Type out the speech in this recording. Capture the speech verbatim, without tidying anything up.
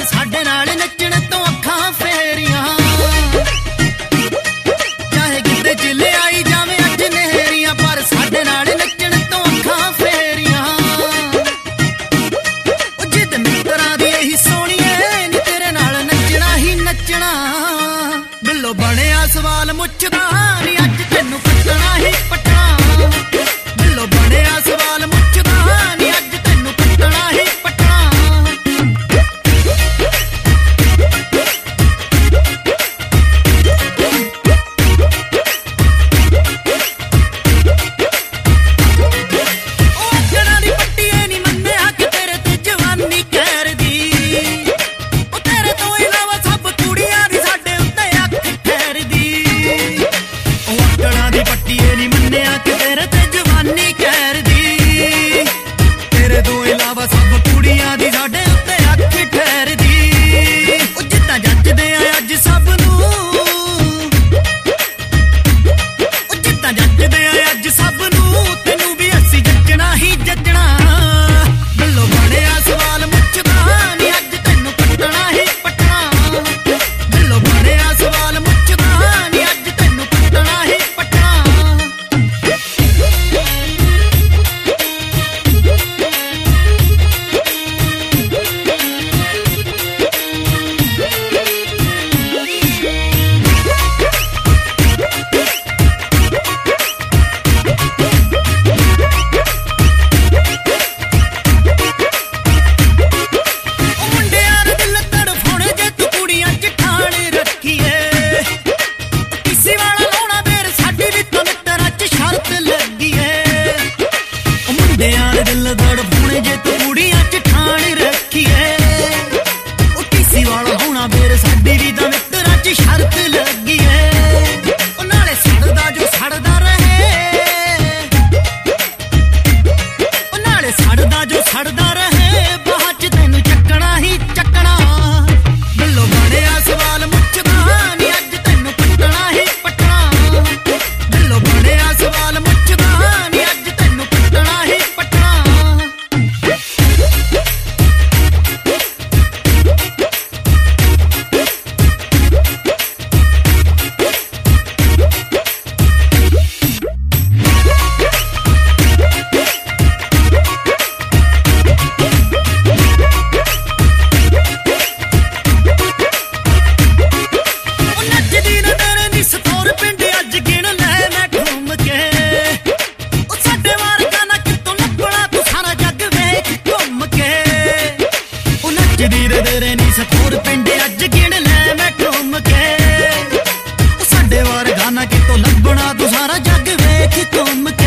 ਨਾਲ ਸਾਡੇ ਨਾਲ ਨੱਚਣ ਤੋਂ ਅੱਖਾਂ ਫੇਰੀਆਂ ਚਾਹੇ ਕਿਤੇ ਜਿਲੇ ਆਈ ਜਾਵੇ ਅੱਜ ਨਹਿਰੀਆਂ ਪਰ ਸਾਡੇ ਨਾਲ ਨੱਚਣ ਤੋਂ ਅੱਖਾਂ ਫੇਰੀਆਂ ਉਹ ਜਿੱਦ ਮਿੱਤਰਾਂ ਦੀ ਇਹੀ ਸੋਹਣੀਏ ਨੀ ਤੇਰੇ ਨਾਲ ਨੱਚਣਾ ਹੀ ਨੱਚਣਾ ਬਿੱਲੋ ਬਣਿਆ ਸਵਾਲ ਮੁੱਛਦਾ ਨੀ ਅੱਜ ਤੈਨੂੰ ਪੱਟਣਾ ਹੀ ਪੱਟਣਾ ਬਿੱਲੋ ਬਣਿਆ ਸਵਾਲ ਮੁੱਛਦਾ ਨੀ ਅੱਜ ਤੈਨੂੰ ਪੱਟਣਾ ਹੀ ਪੱਟਣਾ ਉਹ ਅੱਖਰਾਂ ਦੀ ਪੱਟੀਏ ਨੀ ਮੰਨਿਆ ਕਿ ਤੇਰੇ ਤੇ ਜਵਾਨੀ ਕਹਿਰਦੀ ਉਹ ਤੇਰੇ ਤੋਂ ਇਲਾਵਾ ਸਭ ਕੁੜੀਆਂ ਦੀ ਸਾਡੇ ਉੱਤੇ ਅੱਖ ਠਹਿਰਦੀ ਉਹ ਅੱਖਰਾਂ ਦੀ ਪੱਟੀਏ ਨੀ ਮੰਨਿਆ ਕਿ ਤੇਰੇ ਤੇ ਜਵਾਨੀ ਕਹਿਰਦੀ ਤੇਰੇ ਤੋਂ ਇਲਾਵਾ ਸਭ ਕੁੜੀਆਂ ਦੀ ਸਾਡੇ ਉੱਤੇ ਅੱਖ ਠਹਿਰਦੀ ਉਹ ਜਿੱਦਾਂ ਜੱਜਦੇ ਆ ਅੱਜ ਸਭ ਨੂੰ ਉਹ ਜਿੱਦਾਂ ਜੱਜਦੇ ਆ ਅੱਜ ਸਭ ਨੂੰ ਤੈਨੂੰ ਵੀ ਅਸੀਂ ਜੱਜਣਾ ਹੀ ਜੱਜਣਾ ਬਿੱਲੋ ਬਣਿਆ ਸਵਾਲ ਮੁੱਛਦਾ ਨੀ ਅੱਜ ਤੈਨੂੰ ਪੱਟਣਾ ਹੀ ਪੱਟਣਾ ਬਿੱਲੋ ਬਣਿਆ ਸਵਾਲ ਮੁੱਛਦਾ ਨੀ ਅੱਜ ਤੈਨੂੰ ਪੱਟਣਾ ਹੀ ਪੱਟਣਾ ਉਹ ਮੁੰਡਿਆਂ ਦੇ ਦਿਲ ਤੜਫਾਉਣੇ ਜੇ ਤੂੰ ਕੁੜੀਆਂ ਚ ਠਾਣ ਰੱਖੀਏ ਕਿਸੇ ਵਾਲਾ ਲਾਉਣਾ ਬੇਰ ਸਾਡੀ ਵੀ ਤਾਂ ਮਿੱਤਰਾਂ ਚ ਸ਼ਰਤ ਲੱਗੀ ਏ ਉਹ ਮੁੰਡਿਆਂ ਦੇ ਦਿਲ ਤੜਫਾਉਣੇ ਜੇ ਤੂੰ ਕੁੜੀਆਂ ਚ ਠਾਣ ਰੱਖੀਏ ਉਹ ਕਿਸੇ ਵਾਲਾ ਲਾਉਣਾ ਬੇਰ ਸਾਡੀ ਵੀ ਤਾਂ ਮਿੱਤਰਾਂ ਚ ਸ਼ਰਤ ਲੱਗੀ ਏ ਉਹ ਨਾਲੇ ਸੜਦਾ ਜੋ ਸੜਦਾ ਰਹੇ ਉਹ ਨਾਲੇ ਸੜਦਾ ਜੋ ਸੜਦਾ ਰਹੇ ਬਾਅਦ ਚ ਤੈਨੂੰ ਚੱਕਣਾ ਹੀ ਚੱਕਣਾ ਬਿੱਲੋ ਬਣਿਆ ਸਵਾਲ ਮੁੱਛਦਾ ਨੀ ਅੱਜ ਤੈਨੂੰ ਪੱਟਣਾ ਹੀ ਪੱਟਣਾ ਬਿੱਲੋ ਬਣਿਆ ਸਵਾਲ ਮੁੱਛਦਾ ਨੀ ਅੱਜ ਤੈਨੂੰ ਪੱਟਣਾ ਹੀ ਪੱਟਣਾ ਉਹ ਨੱਚਦੀ ਨਾ ਤੇਰੇ ਨੀ ਸਤੌਰ ਪਿੰਡ ਅੱਜ ਗਿਣ ਲੈ ਮੈਂ ਘੁੰਮ ਕੇ ਉਹ ਸਾਡੇ ਵਰਗਾ ਨਾ ਕਿਤੋਂ ਲੱਭਣਾ ਤੂੰ ਸਾਰਾ ਜੱਗ ਵੇਖ ਘੁੰਮ ਕੇ ਉਹ ਨੱਚਦੀ ਰੇ ਤੇਰੇ ਨੀ ਸਤੌਰ ਪਿੰਡ ਅੱਜ ਗਿਣ ਲੈ ਮੈਂ ਘੁੰਮ ਕੇ ਉਹ ਸਾਡੇ ਵਰਗਾ ਨਾ ਕਿਤੋਂ ਲੱਭਣਾ ਤੂੰ ਸਾਰਾ ਜੱਗ ਵੇਖ ਘੁੰਮ ਕੇ